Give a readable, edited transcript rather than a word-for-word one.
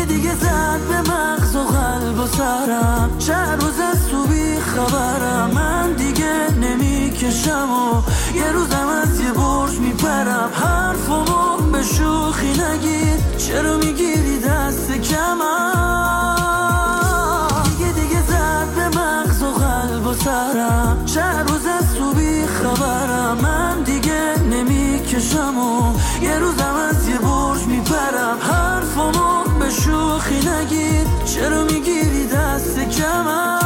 دیگه زد به مغز و قلب و سرم، چند روز از تو بی خبرم. من دیگه نمیکشم و یه روزم از یه برج میپرم. حرفمو به شوخی نگیر، چرا میگیری دست کمم؟ دیگه زد به مغز و قلب و سرم، چند روز از تو بی خبرم. من دیگه نمیکشم و یه روزم از یه برج میپرم. حرفمو به شوخی نگیر، چرا میگیری دست کمم؟